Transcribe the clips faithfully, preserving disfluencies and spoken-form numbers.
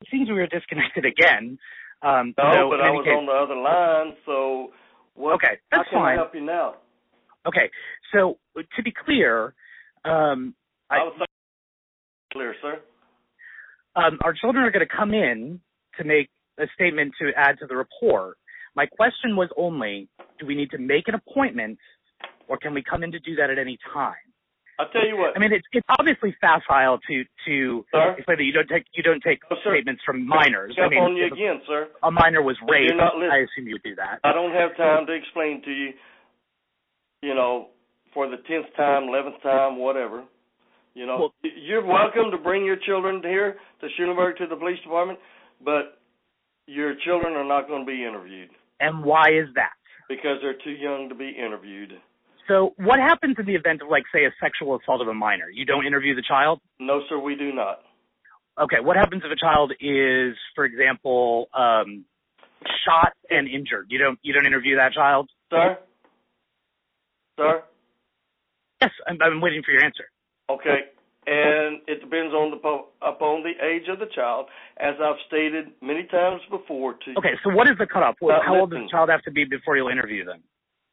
seems we were disconnected again. Um, no, so but I was case, on the other line, so what, okay, that's how can fine. I help you now? Okay, so to be clear, um, I, I was clear, sir. Um, our children are going to come in to make a statement to add to the report. My question was only, do we need to make an appointment, or can we come in to do that at any time? I'll tell you what. I mean, it's it's obviously facile to to explain that you don't take you don't take no, statements from minors. I mean, on you again, sir. A minor was raped. I assume you would do that. I don't have time to explain to you. You know, for the tenth time, eleventh time, whatever. You know, well, you're welcome to bring your children here to Schulenburg to the police department, but your children are not going to be interviewed. And why is that? Because they're too young to be interviewed. So what happens in the event of, like, say, a sexual assault of a minor? You don't interview the child? No, sir, we do not. Okay, what happens if a child is, for example, um, shot and injured? You don't you don't interview that child? Sir? Sir? Yes, I'm, I'm waiting for your answer. Okay, and it depends on the upon the age of the child, as I've stated many times before. To okay, so what is the cutoff? Well, how old does listen. the child have to be before you'll interview them?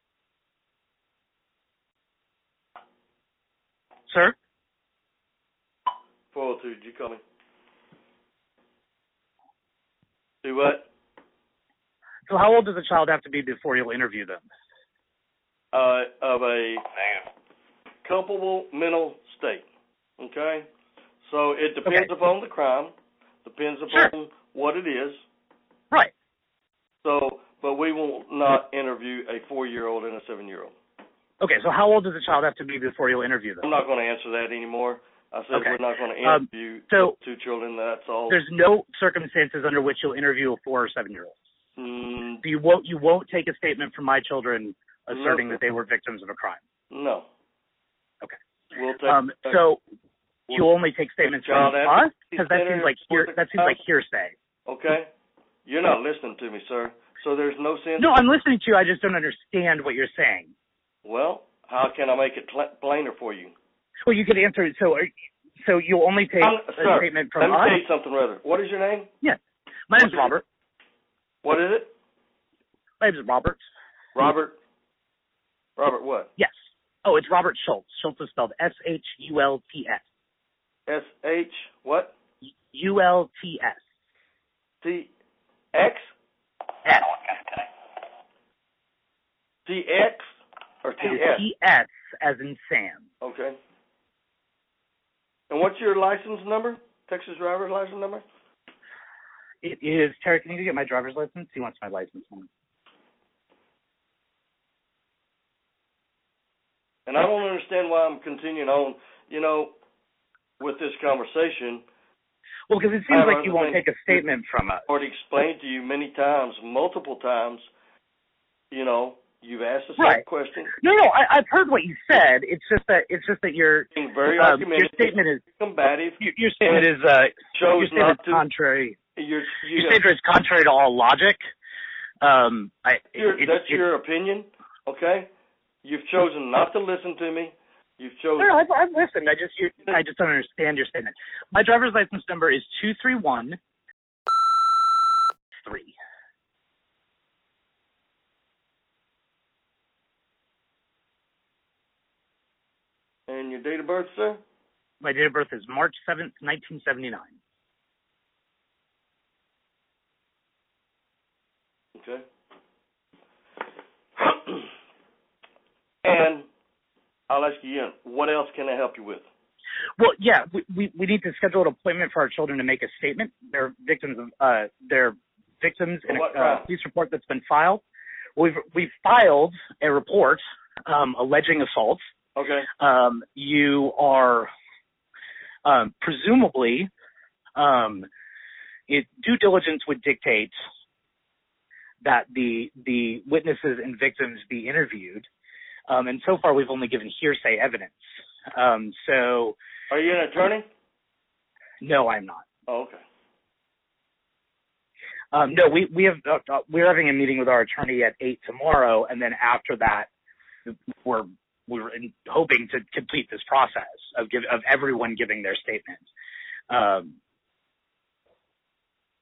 Sir? four oh two, did you call me? Do what? So how old does the child have to be before you'll interview them? Uh, of a culpable mental state, okay? So it depends okay. upon the crime, depends upon sure. what it is. Right. So, but we will not interview a four-year-old and a seven-year-old. Okay, so how old does the child have to be before you'll interview them? I'm not going to answer that anymore. I said okay. we're not going to interview um, so two children, that's all. There's no circumstances under which you'll interview a four- or seven-year-old. Mm. So you won't, you won't take a statement from my children asserting no. that they were victims of a crime? No. Okay. We'll take um, so we'll, you'll only take statements from us? Because that seems like hear, that seems like hearsay. Okay. You're not listening to me, sir. So there's no sense. No, I'm listening to you. I just don't understand what you're saying. Well, how can I make it pl- plainer for you? Well, you could answer. So, are, so you'll only take I'm, a sir, statement from us? Let me tell you something, rather. What is your name? Yeah. My name's Robert. What is it? My name's Robert. Robert. Robert what? Yes. Oh, it's Robert Schultz. Schultz is spelled S H U L T S. S H what? U L T S. T X? S. T X or T S? T S as in Sam. Okay. And what's your license number? Texas driver's license number? It is, Terry, can you get my driver's license? He wants my license number. And I don't understand why I'm continuing on, you know, with this conversation. Well, because it seems like you won't take a statement from us. I've already explained to you many times, multiple times, you know, you've asked the same right. question. No, no, I, I've heard what you said. It's just that it's just that your Being very um, your statement is combative. Your, your statement is uh, shows your statement not is to, contrary. You're, you your statement is contrary to all logic. Um, I, it, that's it, your opinion, okay? You've chosen not to listen to me. You've chosen. No, I've, I've listened. I just, you, I just don't understand your statement. My driver's license number is two three one three. And your date of birth, sir? My date of birth is March seventh, nineteen seventy nine. Okay. And I'll ask you again, what else can I help you with? Well, yeah, we, we, we need to schedule an appointment for our children to make a statement. They're victims of uh, they're victims in a uh, police report that's been filed. We've we've filed a report um, alleging assault. Okay. Um, you are um, presumably um, it, due diligence would dictate that the the witnesses and victims be interviewed. Um, and so far, we've only given hearsay evidence. Um, so, are you an attorney? No, I'm not. Oh, okay. Um, no, we we have uh, we're having a meeting with our attorney at eight tomorrow, and then after that, we're we're in, hoping to complete this process of give of everyone giving their statement. Um,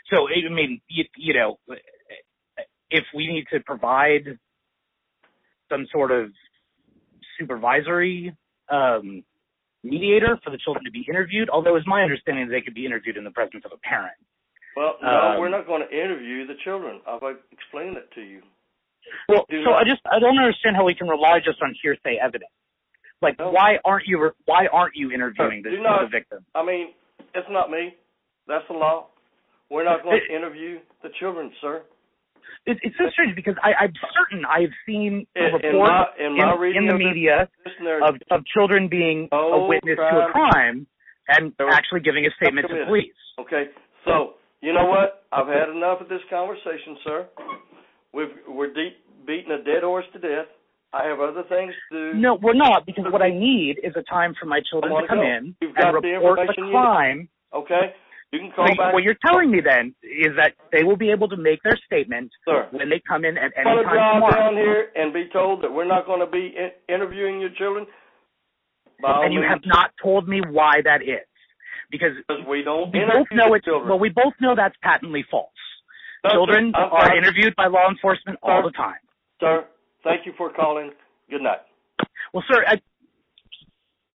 So, I mean, you, you know, if we need to provide some sort of supervisory um, mediator for the children to be interviewed, although it's my understanding they could be interviewed in the presence of a parent. Well, no, um, we're not going to interview the children. I've explained it to you. Well, so not, I just I don't understand how we can rely just on hearsay evidence. Like, no. why aren't you why aren't you interviewing the, not, the victim? I mean, it's not me. That's the law. We're not going it, to interview the children, sir. It, it's so strange because I, I'm certain I've seen a report in, my, in, my in, in the media of, of children being no a witness crime. to a crime and was, actually giving a statement to police. Okay, so you know what? I've had enough of this conversation, sir. We've, we're deep, beating a dead horse to death. I have other things to do. No, we're not, because what I need is a time for my children to come go. in You've and got report the, the crime. Okay. You can call so back. What you're telling me then is that they will be able to make their statement Sir, when they come in at any time tomorrow. drive down here and be told that we're not going to be in- interviewing your children? By and you means. have not told me why that is. Because, because we don't we interview both know it's, children. Well, we both know that's patently false. No, children sir, are sorry. interviewed by law enforcement sir, all the time. Sir, thank you for calling. Good night. Well, sir, I,